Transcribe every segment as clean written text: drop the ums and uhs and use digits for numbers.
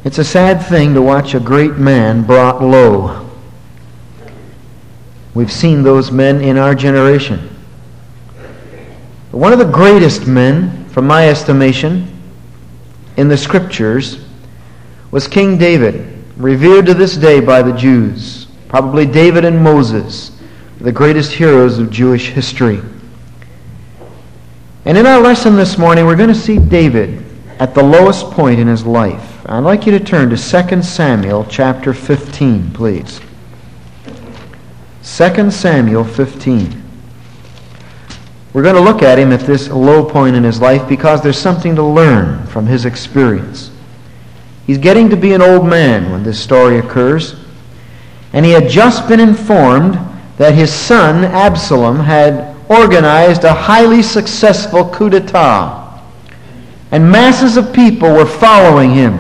It's a sad thing to watch a great man brought low. We've seen those men in our generation. But one of the greatest men, from my estimation, in the Scriptures was King David, revered to this day by the Jews. Probably David and Moses, the greatest heroes of Jewish history. And in our lesson this morning, we're going to see David at the lowest point in his life. I'd like you to turn to 2 Samuel chapter 15, please. 2 Samuel 15. We're going to look at him at this low point in his life because there's something to learn from his experience. He's getting to be an old man when this story occurs, and he had just been informed that his son Absalom had organized a highly successful coup d'etat, and masses of people were following him.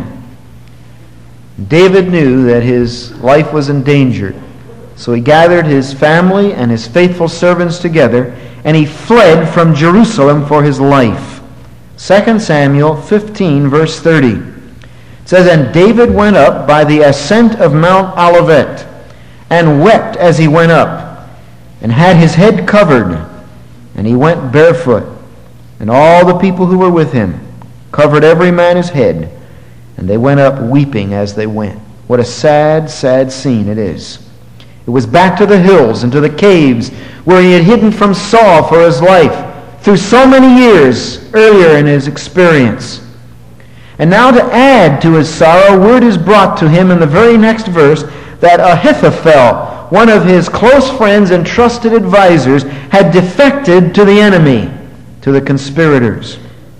David knew that his life was endangered, so he gathered his family and his faithful servants together, and he fled from Jerusalem for his life. 2 Samuel 15, verse 30. It says, "And David went up by the ascent of Mount Olivet, and wept as he went up, and had his head covered, and he went barefoot. And all the people who were with him covered every man his head, and they went up weeping as they went." What a sad, sad scene it is. It was back to the hills and to the caves where he had hidden from Saul for his life through so many years earlier in his experience. And now to add to his sorrow, word is brought to him in the very next verse that Ahithophel, one of his close friends and trusted advisors, had defected to the enemy, to the conspirators.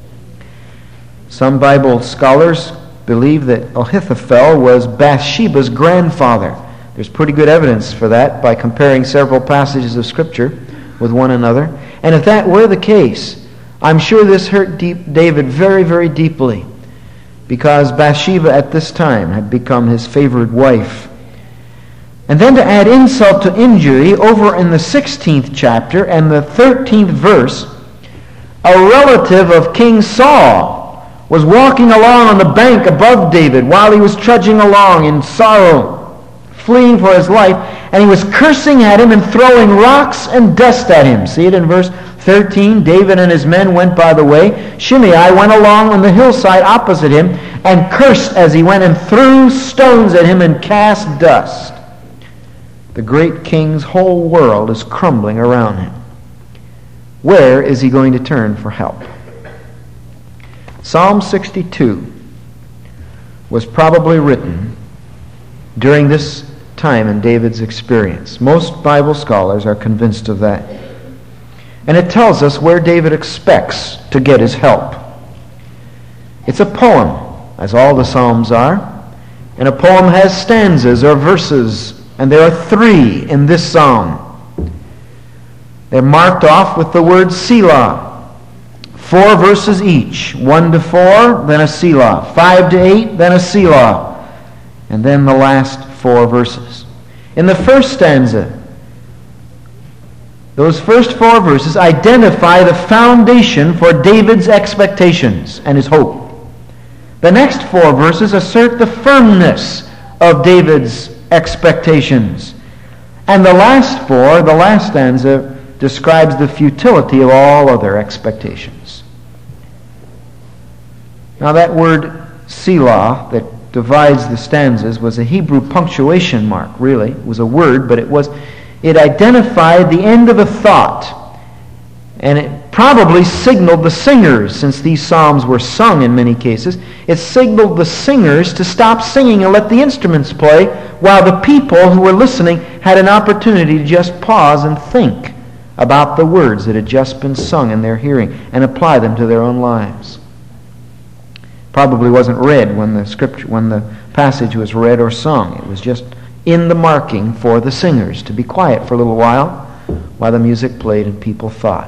Some Bible scholars believe that Ahithophel was Bathsheba's grandfather. There's pretty good evidence for that by comparing several passages of Scripture with one another. And if that were the case, I'm sure this hurt David very, very deeply, because Bathsheba at this time had become his favored wife. And then to add insult to injury, over in the 16th chapter and the 13th verse, a relative of King Saul was walking along on the bank above David while he was trudging along in sorrow, fleeing for his life, and he was cursing at him and throwing rocks and dust at him. See it in verse 13. David and his men went by the way. Shimei went along on the hillside opposite him and cursed as he went and threw stones at him and cast dust. The great king's whole world is crumbling around him. Where is he going to turn for help? Psalm 62 was probably written during this time in David's experience. Most Bible scholars are convinced of that. And it tells us where David expects to get his help. It's a poem, as all the Psalms are. And a poem has stanzas or verses, and there are 3 in this psalm. They're marked off with the word Selah. 4 verses each. 1 to 4, then a Selah. 5 to 8, then a Selah. And then the last 4 verses. In the first stanza, those first 4 verses identify the foundation for David's expectations and his hope. The next 4 verses assert the firmness of David's expectations. And the last 4, the last stanza, describes the futility of all other expectations. Now that word Selah that divides the stanzas was a Hebrew punctuation mark, really. It was a word, but it identified the end of a thought. And it probably signaled the singers, since these psalms were sung in many cases, it signaled the singers to stop singing and let the instruments play, while the people who were listening had an opportunity to just pause and think about the words that had just been sung in their hearing and apply them to their own lives. Probably wasn't read when the passage was read or sung. It was just in the marking for the singers to be quiet for a little while the music played and people thought.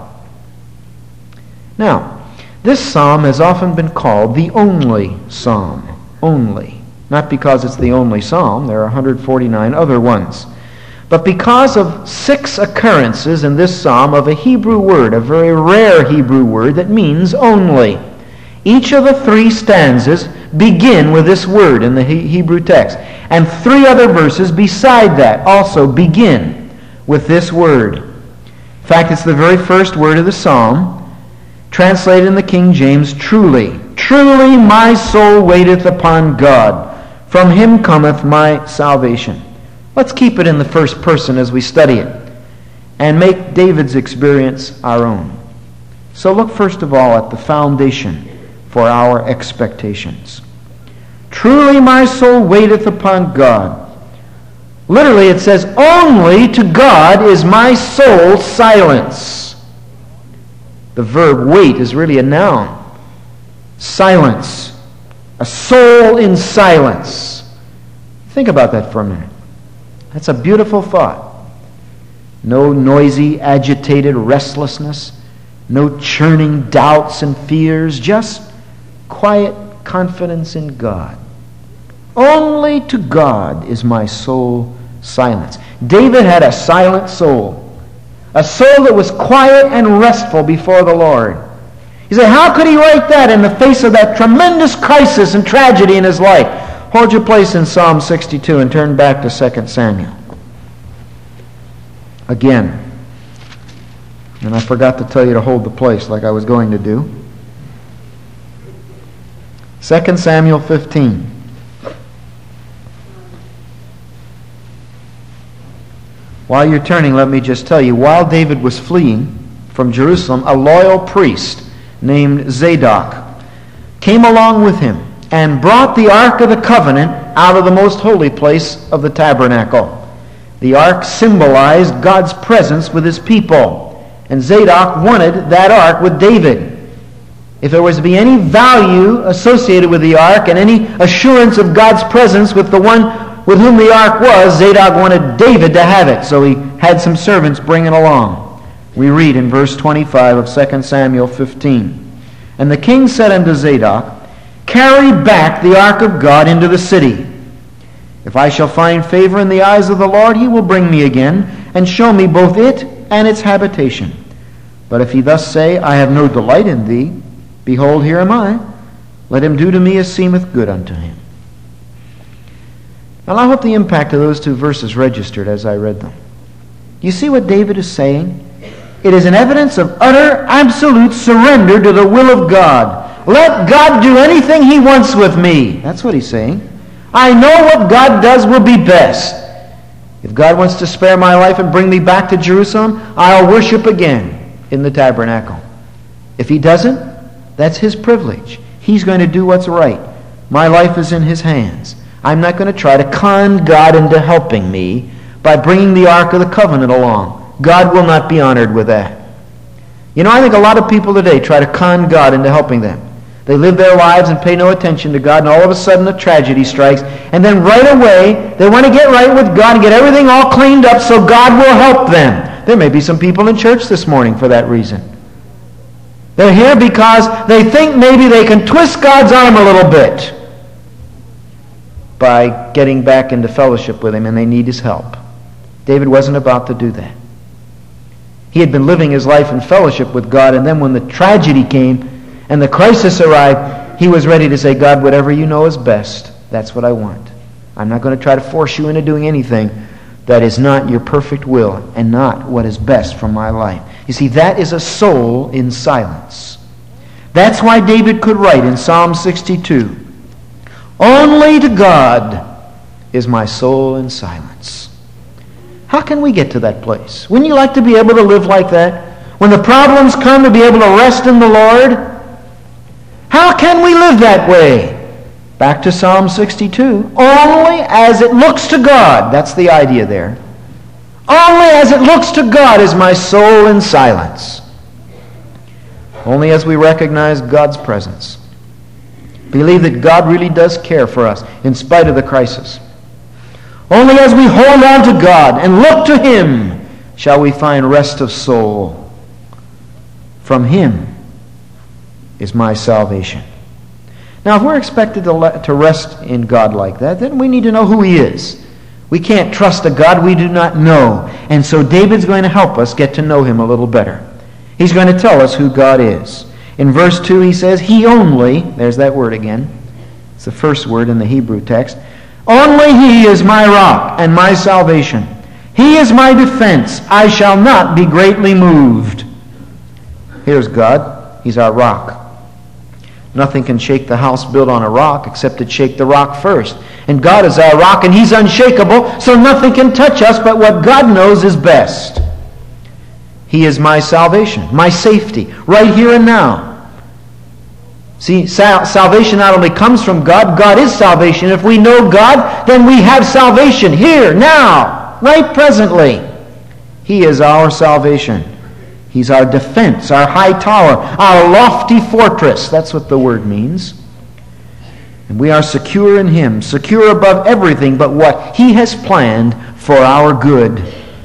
Now, this psalm has often been called the only psalm. Only. Not because it's the only psalm. There are 149 other ones. But because of 6 occurrences in this psalm of a Hebrew word, a very rare Hebrew word that means only. Each of the 3 stanzas begin with this word in the Hebrew text. And 3 other verses beside that also begin with this word. In fact, it's the very first word of the psalm, translated in the King James, truly. Truly my soul waiteth upon God. From him cometh my salvation. Let's keep it in the first person as we study it and make David's experience our own. So look first of all at the foundation for our expectations. Truly my soul waiteth upon God. Literally it says, only to God is my soul silence. The verb wait is really a noun. Silence. A soul in silence. Think about that for a minute. That's a beautiful thought. No noisy, agitated restlessness. No churning doubts and fears. Just quiet confidence in God. Only to God is my soul silence. David had a silent soul. A soul that was quiet and restful before the Lord. You say, how could he write that in the face of that tremendous crisis and tragedy in his life? Hold your place in Psalm 62 and turn back to 2 Samuel. Again. And I forgot to tell you to hold the place like I was going to do. 2 Samuel 15. While you're turning, let me just tell you, while David was fleeing from Jerusalem, a loyal priest named Zadok came along with him and brought the Ark of the Covenant out of the most holy place of the tabernacle. The Ark symbolized God's presence with his people, and Zadok wanted that Ark with David. If there was to be any value associated with the Ark and any assurance of God's presence with the one with whom the Ark was, Zadok wanted David to have it, so he had some servants bring it along. We read in verse 25 of 2 Samuel 15. And the king said unto Zadok, carry back the ark of God into the city. If I shall find favor in the eyes of the Lord, he will bring me again, and show me both it and its habitation. But if he thus say, I have no delight in thee, behold, here am I. Let him do to me as seemeth good unto him. Now I hope the impact of those 2 verses registered as I read them. You see what David is saying? It is an evidence of utter, absolute surrender to the will of God. Let God do anything he wants with me. That's what he's saying. I know what God does will be best. If God wants to spare my life and bring me back to Jerusalem, I'll worship again in the tabernacle. If he doesn't, that's his privilege. He's going to do what's right. My life is in his hands. I'm not going to try to con God into helping me by bringing the Ark of the Covenant along. God will not be honored with that. You know, I think a lot of people today try to con God into helping them. They live their lives and pay no attention to God, and all of a sudden a tragedy strikes, and then right away they want to get right with God and get everything all cleaned up so God will help them. There may be some people in church this morning for that reason. They're here because they think maybe they can twist God's arm a little bit by getting back into fellowship with him, and they need his help. David wasn't about to do that. He had been living his life in fellowship with God, and then when the tragedy came and the crisis arrived, he was ready to say, God, whatever you know is best, that's what I want. I'm not going to try to force you into doing anything that is not your perfect will and not what is best for my life. You see, that is a soul in silence. That's why David could write in Psalm 62, only to God is my soul in silence. How can we get to that place? Wouldn't you like to be able to live like that? When the problems come, to be able to rest in the Lord? How can we live that way? Back to Psalm 62. Only as it looks to God. That's the idea there. Only as it looks to God is my soul in silence. Only as we recognize God's presence. Believe that God really does care for us in spite of the crisis. Only as we hold on to God and look to him shall we find rest of soul. From him is my salvation. Now, if we're expected to rest in God like that, then we need to know who he is. We can't trust a God we do not know. And so David's going to help us get to know him a little better. He's going to tell us who God is. In verse 2 he says, He only, there's that word again. It's the first word in the Hebrew text. Only He is my rock and my salvation. He is my defense. I shall not be greatly moved. Here's God. He's our rock. Nothing can shake the house built on a rock except it shake the rock first. And God is our rock, and He's unshakable, so nothing can touch us but what God knows is best. He is my salvation, my safety, right here and now. See, salvation not only comes from God, God is salvation. If we know God, then we have salvation here, now, right presently. He is our salvation. He's our defense, our high tower, our lofty fortress. That's what the word means. And we are secure in Him, secure above everything but what He has planned for our good.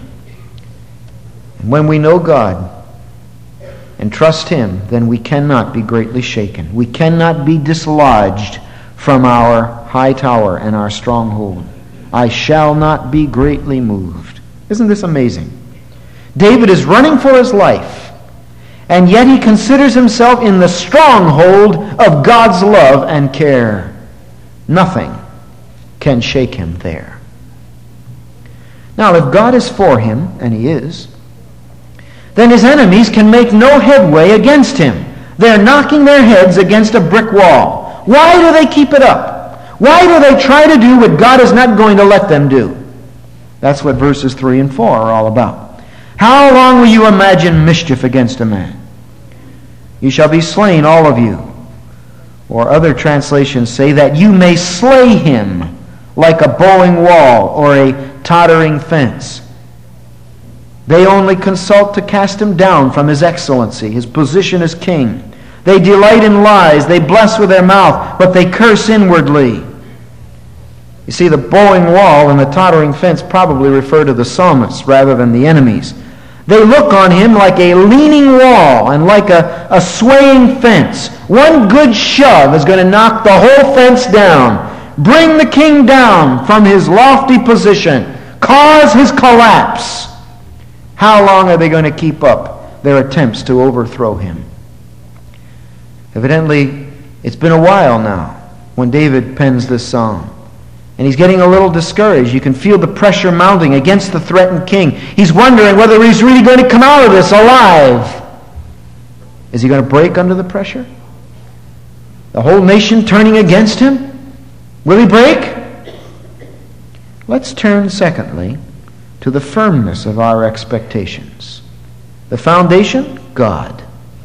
And when we know God and trust Him, then we cannot be greatly shaken. We cannot be dislodged from our high tower and our stronghold. I shall not be greatly moved. Isn't this amazing? David is running for his life, and yet he considers himself in the stronghold of God's love and care. Nothing can shake him there. Now, if God is for him, and He is, then his enemies can make no headway against him. They're knocking their heads against a brick wall. Why do they keep it up? Why do they try to do what God is not going to let them do? That's what verses 3 and 4 are all about. How long will you imagine mischief against a man? You shall be slain, all of you. Or other translations say that you may slay him like a bowing wall or a tottering fence. They only consult to cast him down from his excellency, his position as king. They delight in lies. They bless with their mouth, but they curse inwardly. You see, the bowing wall and the tottering fence probably refer to the psalmists rather than the enemies. They look on him like a leaning wall and like a swaying fence. One good shove is going to knock the whole fence down, bring the king down from his lofty position, cause his collapse. How long are they going to keep up their attempts to overthrow him? Evidently, it's been a while now when David pens this psalm. And he's getting a little discouraged. You can feel the pressure mounting against the threatened king. He's wondering whether he's really going to come out of this alive. Is he going to break under the pressure? The whole nation turning against him? Will he break? Let's turn, secondly, to the firmness of our expectations. The foundation? God.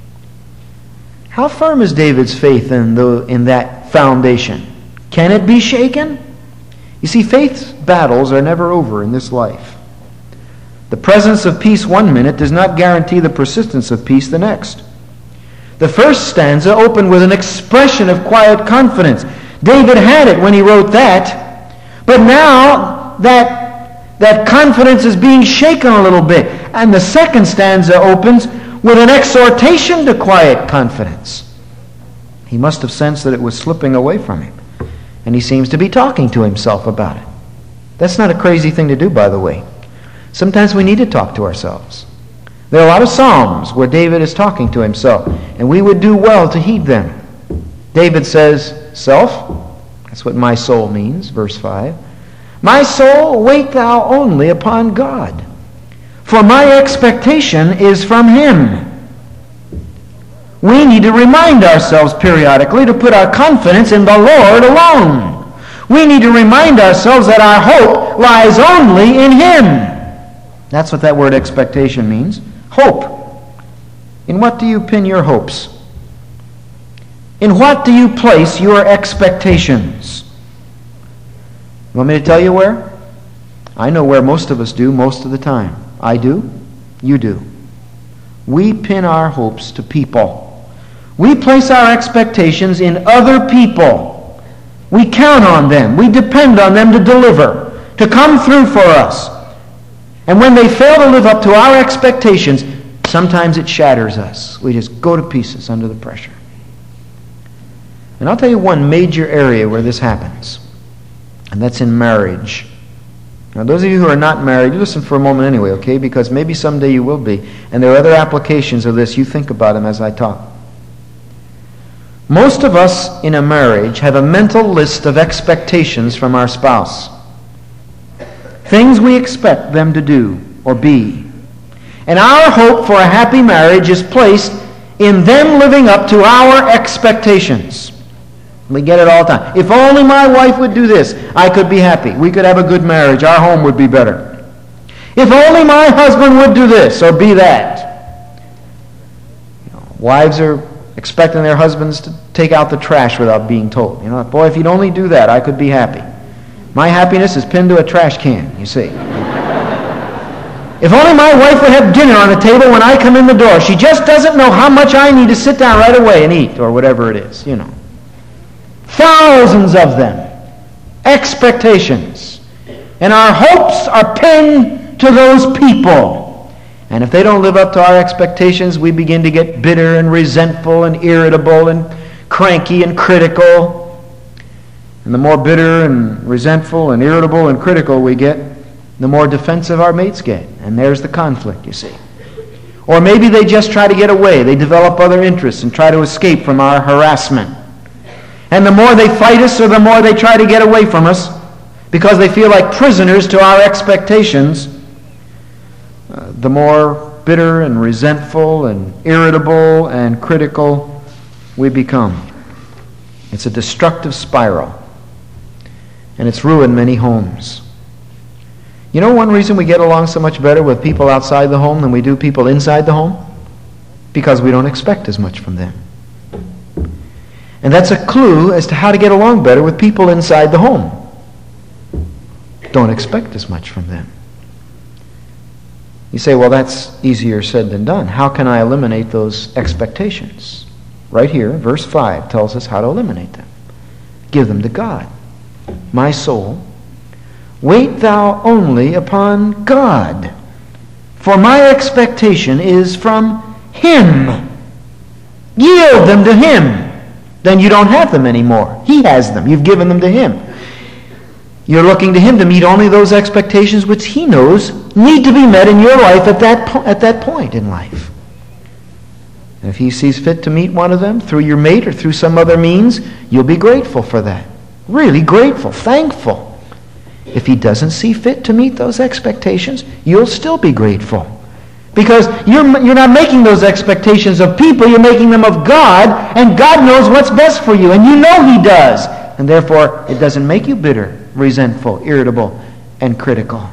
How firm is David's faith in that foundation? Can it be shaken? You see, faith's battles are never over in this life. The presence of peace one minute does not guarantee the persistence of peace the next. The first stanza opened with an expression of quiet confidence. David had it when he wrote that, but now that confidence is being shaken a little bit. And the second stanza opens with an exhortation to quiet confidence. He must have sensed that it was slipping away from him. And he seems to be talking to himself about it. That's not a crazy thing to do, by the way. Sometimes we need to talk to ourselves. There are a lot of psalms where David is talking to himself, and we would do well to heed them. David says, self, that's what my soul means, verse 5. My soul, wait thou only upon God, for my expectation is from Him. We need to remind ourselves periodically to put our confidence in the Lord alone. We need to remind ourselves that our hope lies only in Him. That's what that word expectation means. Hope. In what do you pin your hopes? In what do you place your expectations? You want me to tell you where? I know where most of us do most of the time. I do. You do. We pin our hopes to people. We place our expectations in other people. We count on them. We depend on them to deliver, to come through for us. And when they fail to live up to our expectations, sometimes it shatters us. We just go to pieces under the pressure. And I'll tell you one major area where this happens, and that's in marriage. Now, those of you who are not married, listen for a moment anyway, okay? Because maybe someday you will be. And there are other applications of this. You think about them as I talk. Most of us in a marriage have a mental list of expectations from our spouse. Things we expect them to do or be. And our hope for a happy marriage is placed in them living up to our expectations. We get it all the time. If only my wife would do this, I could be happy. We could have a good marriage. Our home would be better. If only my husband would do this or be that. Wives are expecting their husbands to take out the trash without being told. Boy, if you'd only do that, I could be happy. My happiness is pinned to a trash can, you see. If only my wife would have dinner on the table when I come in the door. She just doesn't know how much I need to sit down right away and eat, or whatever it is, Thousands of them. Expectations. And our hopes are pinned to those people. And if they don't live up to our expectations, we begin to get bitter and resentful and irritable and cranky and critical. And the more bitter and resentful and irritable and critical we get, the more defensive our mates get. And there's the conflict, you see. Or maybe they just try to get away. They develop other interests and try to escape from our harassment. And the more they fight us, or the more they try to get away from us, because they feel like prisoners to our expectations, the more bitter and resentful and irritable and critical we become. It's a destructive spiral. And it's ruined many homes. One reason we get along so much better with people outside the home than we do people inside the home? Because we don't expect as much from them. And that's a clue as to how to get along better with people inside the home. Don't expect as much from them. You say, well, that's easier said than done. How can I eliminate those expectations? Right here, verse 5 tells us how to eliminate them. Give them to God. My soul, wait thou only upon God, for my expectation is from Him. Yield them to Him. Then you don't have them anymore. He has them. You've given them to Him. You're looking to Him to meet only those expectations which He knows need to be met in your life at that point in life. And if He sees fit to meet one of them through your mate or through some other means, you'll be grateful for that. Really grateful, thankful. If He doesn't see fit to meet those expectations, you'll still be grateful. Because you're not making those expectations of people, you're making them of God, and God knows what's best for you, and you know He does. And therefore, it doesn't make you bitter, resentful, irritable, and critical.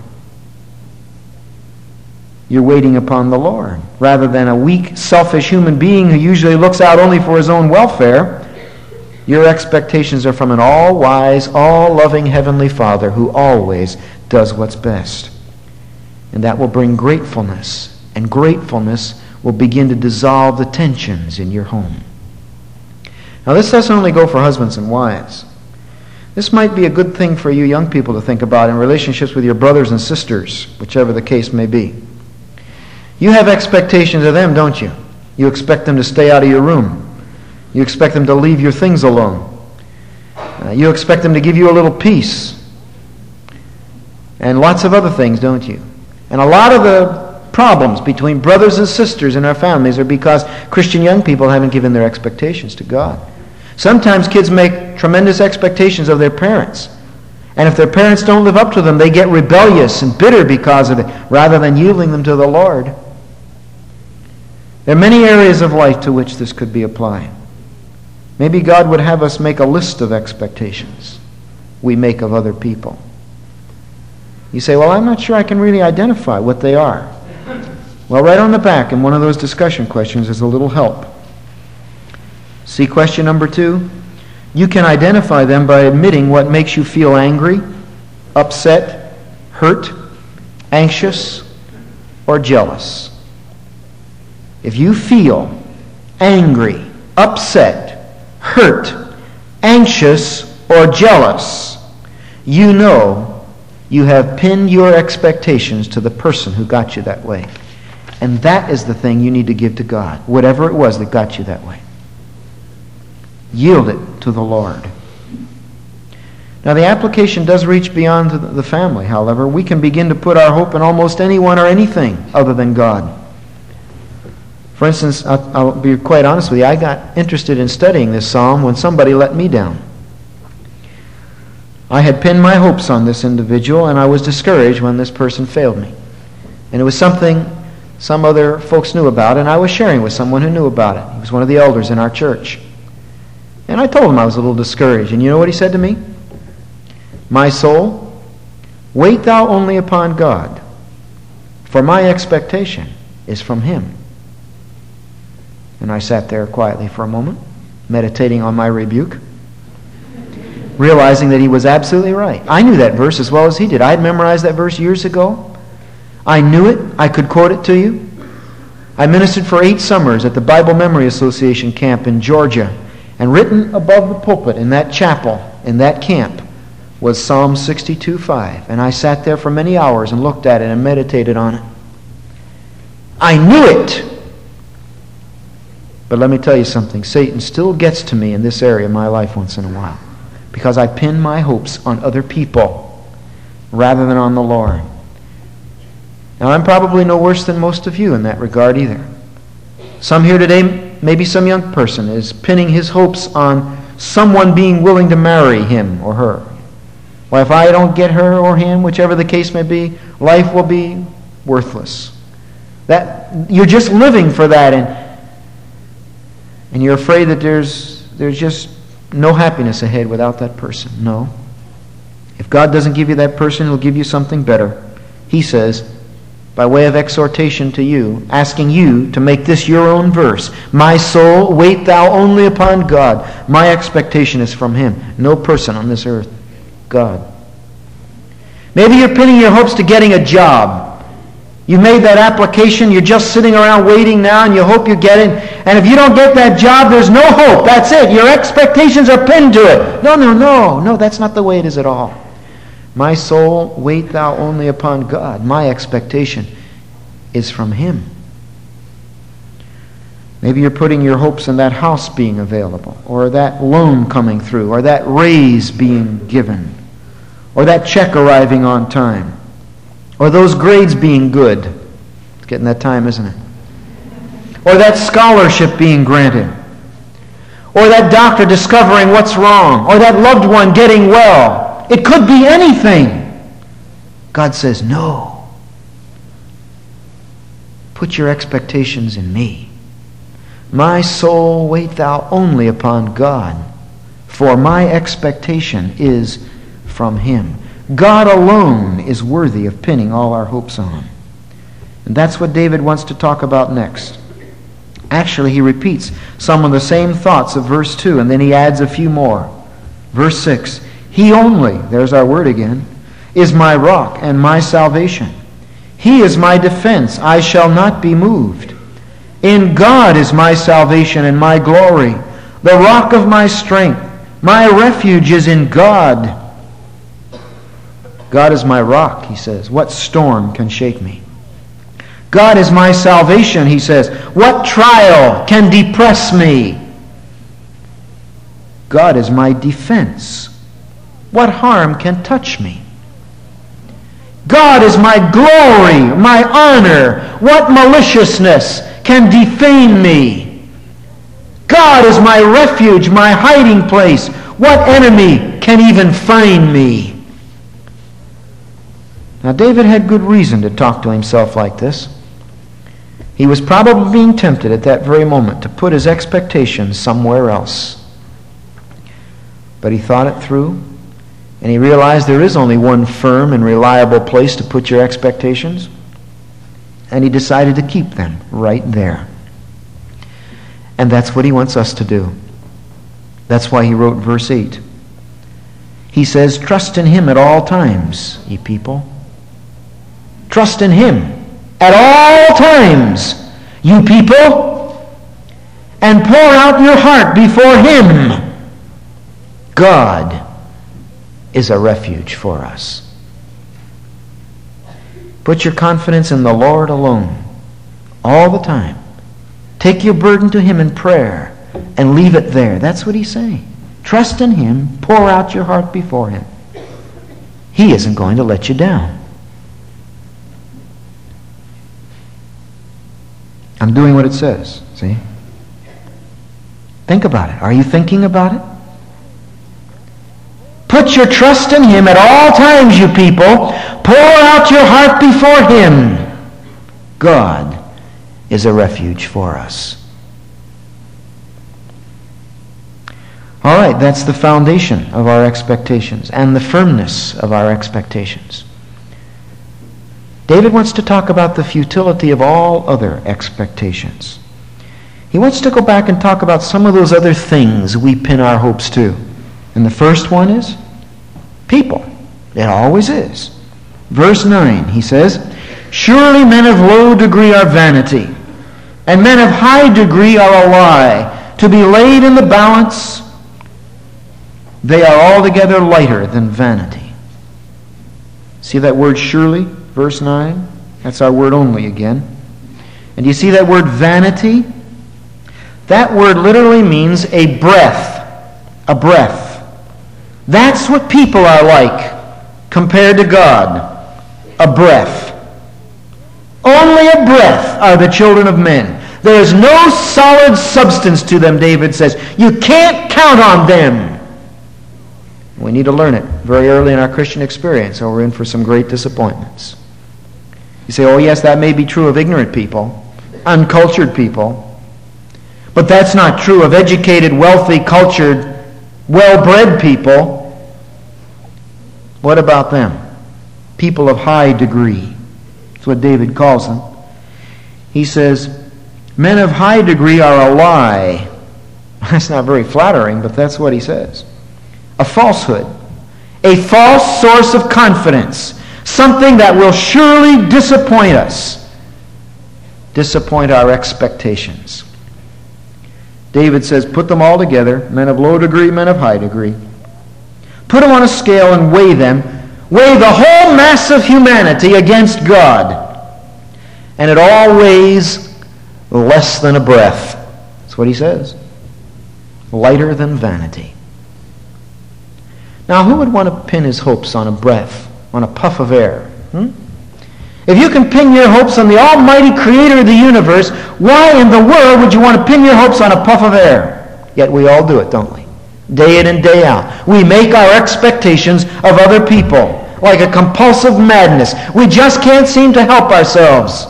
You're waiting upon the Lord. Rather than a weak, selfish human being who usually looks out only for his own welfare, your expectations are from an all-wise, all-loving Heavenly Father who always does what's best. And that will bring gratefulness. And gratefulness will begin to dissolve the tensions in your home. Now, this doesn't only go for husbands and wives. This might be a good thing for you young people to think about in relationships with your brothers and sisters, whichever the case may be. You have expectations of them, don't you? You expect them to stay out of your room. You expect them to leave your things alone. You expect them to give you a little peace. And lots of other things, don't you? And a lot of the problems between brothers and sisters in our families are because Christian young people haven't given their expectations to God. Sometimes kids make tremendous expectations of their parents. And if their parents don't live up to them, they get rebellious and bitter because of it, rather than yielding them to the Lord. There are many areas of life to which this could be applied. Maybe God would have us make a list of expectations we make of other people. You say, well, I'm not sure I can really identify what they are. Well, right on the back in one of those discussion questions is a little help. See question number 2? You can identify them by admitting what makes you feel angry, upset, hurt, anxious, or jealous. If you feel angry, upset, hurt, anxious, or jealous, you know you have pinned your expectations to the person who got you that way. And that is the thing you need to give to God, whatever it was that got you that way. Yield it to the Lord. Now, the application does reach beyond the family, however. We can begin to put our hope in almost anyone or anything other than God. For instance, I'll be quite honest with you, I got interested in studying this psalm when somebody let me down. I had pinned my hopes on this individual, and I was discouraged when this person failed me. And it was something some other folks knew about, and I was sharing with someone who knew about it. He was one of the elders in our church. And I told him I was a little discouraged. And you know what he said to me? "My soul, wait thou only upon God, for my expectation is from Him." And I sat there quietly for a moment, meditating on my rebuke, realizing that he was absolutely right. I knew that verse as well as he did. I had memorized that verse years ago. I knew it. I could quote it to you. I ministered for 8 summers at the Bible Memory Association camp in Georgia, and written above the pulpit in that chapel, in that camp, was Psalm 62:5. And I sat there for many hours and looked at it and meditated on it. I knew it. But let me tell you something. Satan still gets to me in this area of my life once in a while, because I pin my hopes on other people rather than on the Lord. Now, I'm probably no worse than most of you in that regard either. Some here today, maybe some young person, is pinning his hopes on someone being willing to marry him or her. Well, if I don't get her or him, whichever the case may be, life will be worthless. That you're just living for that, and you're afraid that there's just no happiness ahead without that person. No. If God doesn't give you that person, He'll give you something better. He says, by way of exhortation to you, asking you to make this your own verse, "My soul, wait thou only upon God. My expectation is from Him." No person on this earth. God. Maybe you're pinning your hopes to getting a job. You made that application, you're just sitting around waiting now, and you hope you get it. And if you don't get that job, there's no hope. That's it. Your expectations are pinned to it. No, that's not the way it is at all. "My soul, wait thou only upon God. My expectation is from Him." Maybe you're putting your hopes in that house being available, or that loan coming through, or that raise being given, or that check arriving on time, or those grades being good. It's getting that time, isn't it? Or that scholarship being granted, or that doctor discovering what's wrong, or that loved one getting well. It could be anything. God says, no. Put your expectations in me. "My soul, wait thou only upon God, for my expectation is from Him." God alone is worthy of pinning all our hopes on. And that's what David wants to talk about next. Actually, he repeats some of the same thoughts of verse 2, and then he adds a few more. Verse 6, "He only," there's our word again, "is my rock and my salvation. He is my defense. I shall not be moved. In God is my salvation and my glory, the rock of my strength. My refuge is in God." God is my rock, he says. What storm can shake me? God is my salvation, he says. What trial can depress me? God is my defense. What harm can touch me? God is my glory, my honor. What maliciousness can defame me? God is my refuge, my hiding place. What enemy can even find me? Now, David had good reason to talk to himself like this. He was probably being tempted at that very moment to put his expectations somewhere else. But he thought it through, and he realized there is only one firm and reliable place to put your expectations, and he decided to keep them right there. And that's what he wants us to do. That's why he wrote verse 8. He says, "Trust in Him at all times, ye people." Trust in Him at all times, you people, and pour out your heart before Him. God is a refuge for us. Put your confidence in the Lord alone, all the time. Take your burden to Him in prayer and leave it there. That's what he's saying. Trust in Him, pour out your heart before Him. He isn't going to let you down. I'm doing what it says. See? Think about it. Are you thinking about it? Put your trust in Him at all times, you people. Pour out your heart before Him. God is a refuge for us. All right, that's the foundation of our expectations and the firmness of our expectations. David wants to talk about the futility of all other expectations. He wants to go back and talk about some of those other things we pin our hopes to. And the first one is people. It always is. Verse 9, he says, "Surely men of low degree are vanity, and men of high degree are a lie. To be laid in the balance, they are altogether lighter than vanity." See that word surely, verse 9? That's our word only again. And you see that word vanity? That word literally means a breath. A breath. That's what people are like compared to God. A breath. Only a breath are the children of men. There is no solid substance to them, David says. You can't count on them. We need to learn it very early in our Christian experience, or we're in for some great disappointments. You say, oh yes, that may be true of ignorant people, uncultured people, but that's not true of educated, wealthy, cultured, well-bred people. What about them? People of high degree. That's what David calls them. He says, men of high degree are a lie. That's not very flattering, but that's what he says. A falsehood. A false source of confidence. Something that will surely disappoint us. Disappoint our expectations. David says, put them all together, men of low degree, men of high degree. Put them on a scale and weigh them. Weigh the whole mass of humanity against God. And it all weighs less than a breath. That's what he says. Lighter than vanity. Now, who would want to pin his hopes on a breath, on a puff of air? If you can pin your hopes on the almighty creator of the universe, why in the world would you want to pin your hopes on a puff of air? Yet we all do it, don't we? Day in and day out. We make our expectations of other people like a compulsive madness. We just can't seem to help ourselves.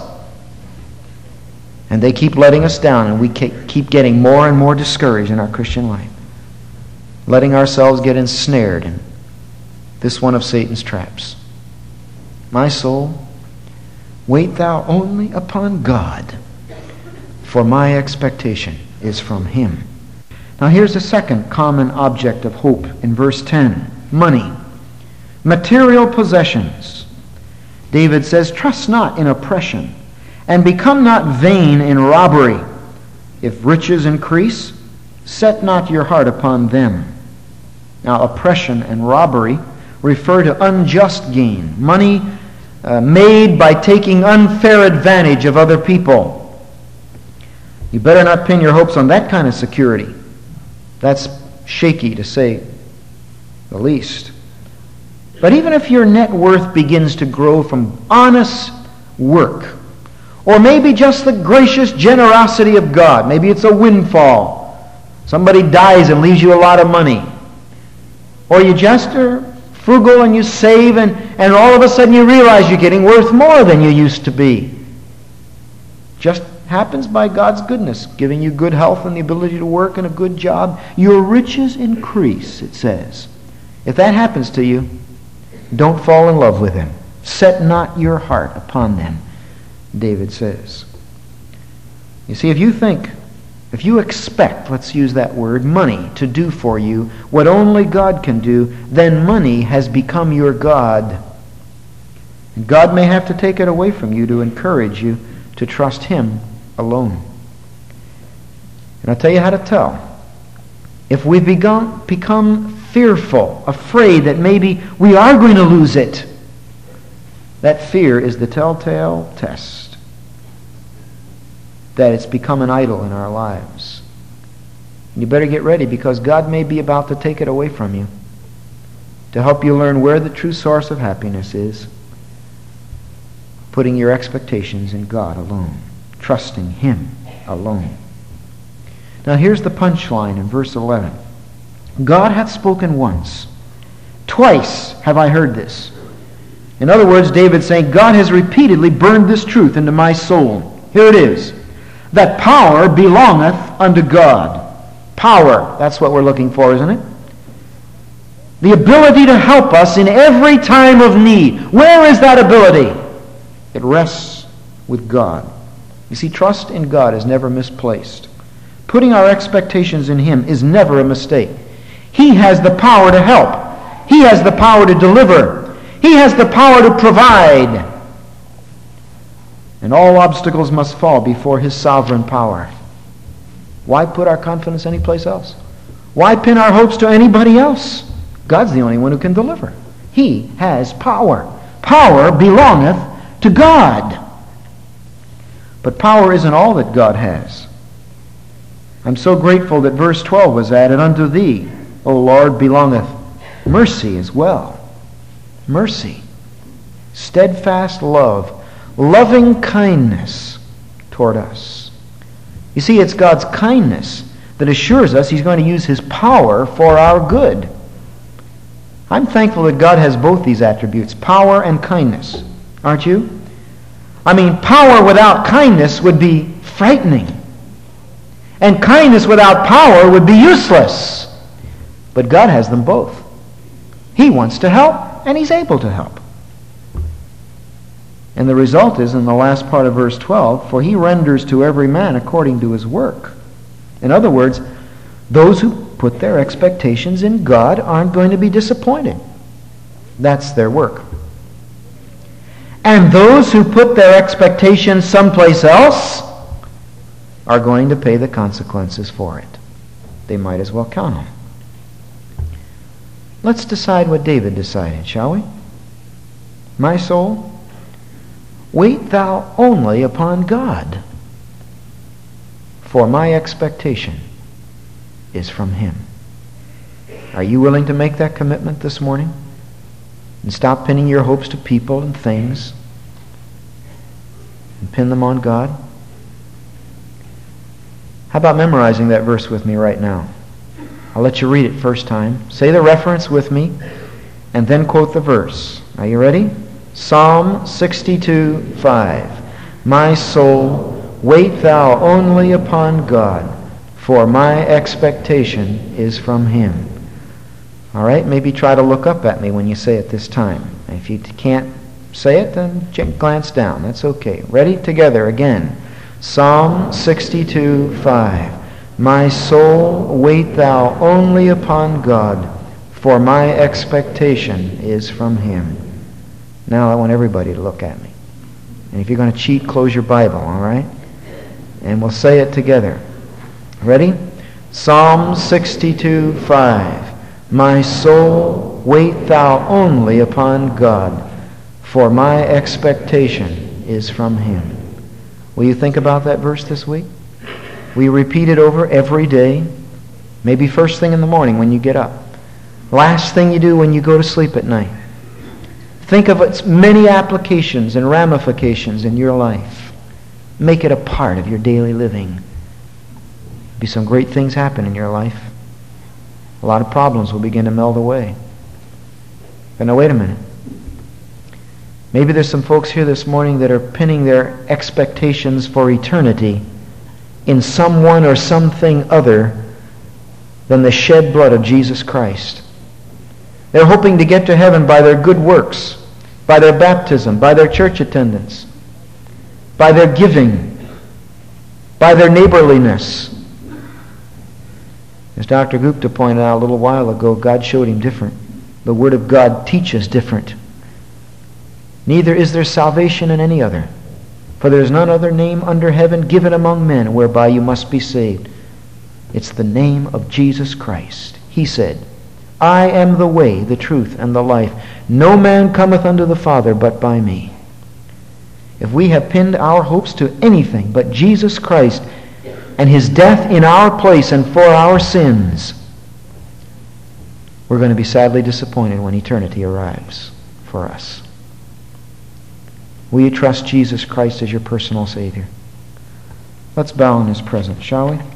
And they keep letting us down, and we keep getting more and more discouraged in our Christian life. Letting ourselves get ensnared in this one of Satan's traps. My soul, wait thou only upon God, for my expectation is from Him. Now here's a second common object of hope in verse 10. Money. Material possessions. David says, trust not in oppression, and become not vain in robbery. If riches increase, set not your heart upon them. Now oppression and robbery refer to unjust gain. Money made by taking unfair advantage of other people. You better not pin your hopes on that kind of security. That's shaky, to say the least. But even if your net worth begins to grow from honest work, or maybe just the gracious generosity of God, maybe it's a windfall, somebody dies and leaves you a lot of money, or you just are frugal and you save, and all of a sudden you realize you're getting worth more than you used to be. Just happens by God's goodness, giving you good health and the ability to work and a good job. Your riches increase, it says. If that happens to you, don't fall in love with them. Set not your heart upon them, David says. You see, if you expect, let's use that word, money to do for you what only God can do, then money has become your God. And God may have to take it away from you to encourage you to trust Him alone. And I'll tell you how to tell. If we've become fearful, afraid that maybe we are going to lose it, that fear is the telltale test that it's become an idol in our lives. And you better get ready, because God may be about to take it away from you to help you learn where the true source of happiness is, putting your expectations in God alone. trusting Him alone. Now here's the punchline in verse 11. God hath spoken once. Twice have I heard this. In other words, David's saying, God has repeatedly burned this truth into my soul. Here it is. That power belongeth unto God. Power, that's what we're looking for, isn't it? The ability to help us in every time of need. Where is that ability? It rests with God. You see, trust in God is never misplaced. Putting our expectations in Him is never a mistake. He has the power to help. He has the power to deliver. He has the power to provide. And all obstacles must fall before His sovereign power. Why put our confidence anyplace else? Why pin our hopes to anybody else? God's the only one who can deliver. He has power. Power belongeth to God. But power isn't all that God has. I'm so grateful that verse 12 was added, unto Thee, O Lord, belongeth mercy as well. Mercy. Steadfast love. Loving kindness toward us. You see, it's God's kindness that assures us He's going to use His power for our good. I'm thankful that God has both these attributes, power and kindness. Aren't you? I mean, power without kindness would be frightening. And kindness without power would be useless. But God has them both. He wants to help, and He's able to help. And the result is in the last part of verse 12, for He renders to every man according to his work. In other words, those who put their expectations in God aren't going to be disappointed. That's their work. And those who put their expectations someplace else are going to pay the consequences for it. They might as well count them. Let's decide what David decided, shall we? My soul, wait thou only upon God, for my expectation is from Him. Are you willing to make that commitment this morning? And stop pinning your hopes to people and things and pin them on God? How about memorizing that verse with me right now? I'll let you read it first time. Say the reference with me and then quote the verse. Are you ready? Psalm 62:5. My soul, wait thou only upon God, for my expectation is from Him. All right, maybe try to look up at me when you say it this time. If you can't say it, then glance down. That's okay. Ready? Together again. Psalm 62:5. My soul, wait thou only upon God, for my expectation is from Him. Now I want everybody to look at me. And if you're going to cheat, close your Bible, all right? And we'll say it together. Ready? Psalm 62:5. My soul, wait thou only upon God, for my expectation is from Him. Will you think about that verse this week? Will you repeat it over every day? Maybe first thing in the morning when you get up. Last thing you do when you go to sleep at night. Think of its many applications and ramifications in your life. Make it a part of your daily living. Be some great things happen in your life. A lot of problems will begin to melt away. But now wait a minute. Maybe there's some folks here this morning that are pinning their expectations for eternity in someone or something other than the shed blood of Jesus Christ. They're hoping to get to heaven by their good works, by their baptism, by their church attendance, by their giving, by their neighborliness. As Dr. Gupta pointed out a little while ago, God showed him different. The Word of God teaches different. Neither is there salvation in any other. For there is none other name under heaven given among men whereby you must be saved. It's the name of Jesus Christ. He said, I am the way, the truth, and the life. No man cometh unto the Father but by me. If we have pinned our hopes to anything but Jesus Christ and His death in our place and for our sins, we're going to be sadly disappointed when eternity arrives for us. Will you trust Jesus Christ as your personal Savior? Let's bow in his presence, shall we?